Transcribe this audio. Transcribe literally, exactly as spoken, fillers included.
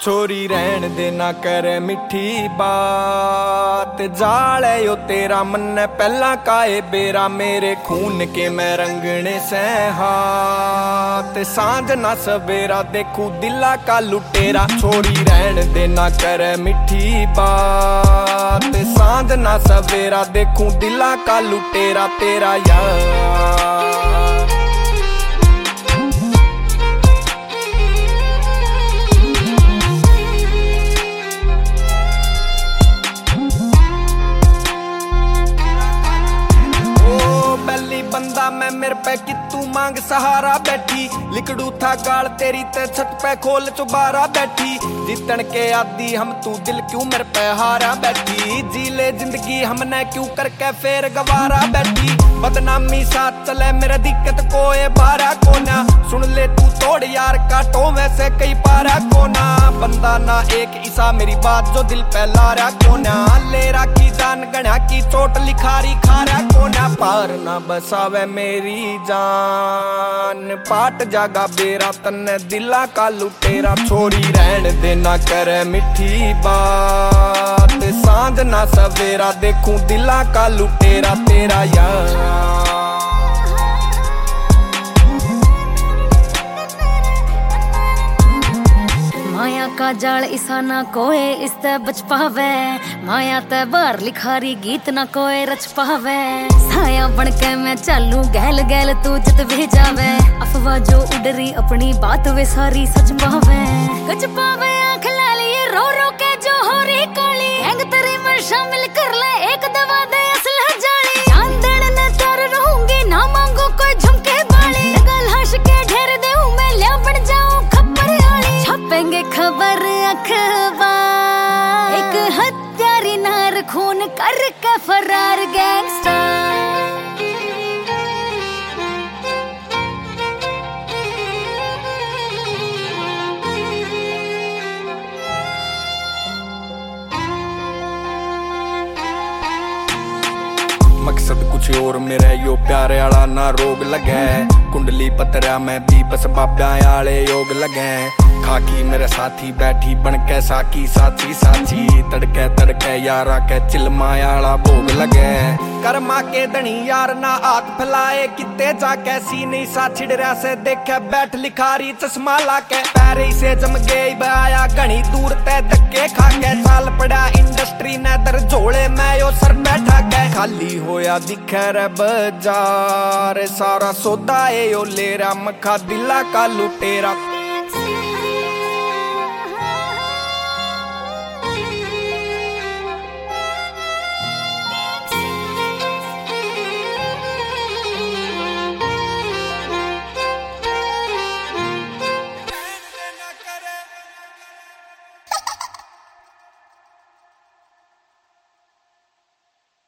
छोरी रहन दे ना कर मिठी बात, जाल है यो तेरा मन पहला काए बेरा, मेरे खून के मैं रंगने से हाथ, सांझ ना सवेरा देखू दिला का लुटेरा। छोरी रहन दे ना कर मिठी बात, सांझ ना सवेरा देखू दिला का लुटेरा तेरा यार। बंदा मैं मेरे पे कि तू मांग सहारा बैठी, लिकड़ू था गाल तेरी ते छत पे खोल चुबारा बैठी, जीतन के आदि हम तू दिल क्यों मेरे पे हारा बैठी, जी ले जिंदगी हमने क्यों करके फेर गवारा बैठी, बदनामी साथ चले मेरा दिक्कत कोई बारा कोना, सुन ले तू तोड़ यार काटो वैसे कई पारा कोना, बंदा ना एक ईसा मेरी बात जो दिल पे लारा कोना, ले राखी जान गणा की चोट लिखारी खारा कोना, पार ना बसावे मेरी जान, पाट जागा बेरा तन्ने दिला का लुटेरा। छोरी रहन दे ना कर मिठी बात, सांझ ना सवेरा देखूं दिला का लुटेरा तेरा यार। माया का जाल इसा ना कोई इसते बच पावे, माया ते बार लिखारी गीत ना कोई रच पावे, साया बनके मैं चालू गैल गैल तू जित भी जावे, अफवाह जो उडरी अपनी बात वे सारी सच पावे, कच पावे आँख लाली रो रो के जो हो रही काली, हैंग तेरी में शामिल कर ले एक दवा दे असलह जाली, चांदन ने तर रहूंगी ना मांगो कोई झुमके बाली, गल हंस के ढेर दे मैं लिया बन जाऊं खबर आली, छापेंगे खबर अखबार, एक हत्यारी नार खून करके फरार गैंगस्टर। मकसद कुछ और मेरा यो प्यारे आला ना रोग लगे, कुंडली पतरा में भी बस बाबा आले योग लगे, खाकी मेरे साथी बैठी बन के साकी साथी साथी, तड़के तड़के यारा के चिलमायाला भोग लगे, कर्मा के धनी यार ना हाथ फैलाए किते जाके, सीनी सा छिड़रा से देखे बैठ लिखारी चश्मा लाके, पैरे से जम गई बया घनी दूर ते धक्के खाके, चाल पड़ा इंडस्ट्री ने दर झोले मैं यो सर बैठा के, खाली होया दिखे रे बाजार सारा सौदा ए यो लेरा, मखा दिला का लुटेरा।